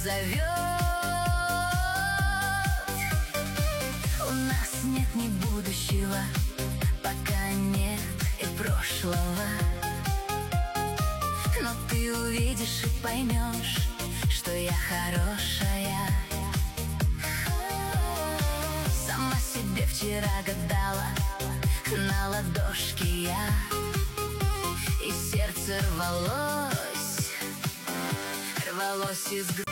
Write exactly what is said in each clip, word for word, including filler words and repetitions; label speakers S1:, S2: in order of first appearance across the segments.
S1: зовет. У нас нет ни будущего, пока нет и прошлого. Но ты увидишь и поймешь, что я хорошая. Сама себе вчера гадала на ладошке я, и сердце рвалось, рвалось из груди.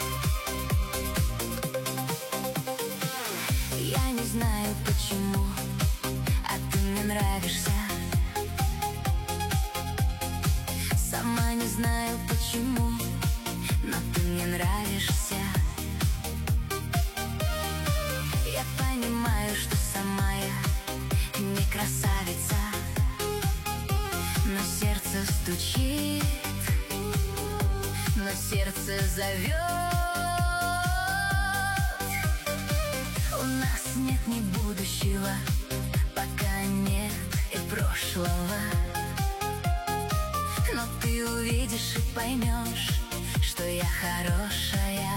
S1: Я не знаю почему, а ты мне нравишься. Сама не знаю почему, но ты мне нравишься. Я понимаю, что сама я не красавица, но сердце стучит, но сердце зовет. У нас нет ни будущего, пока нет и прошлого. Но ты увидишь и поймешь, что я хорошая.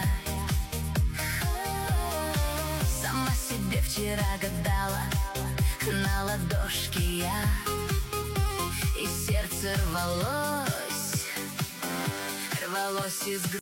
S1: Сама себе вчера гадала на ладошке я, и сердце рвалось, рвалось из груди.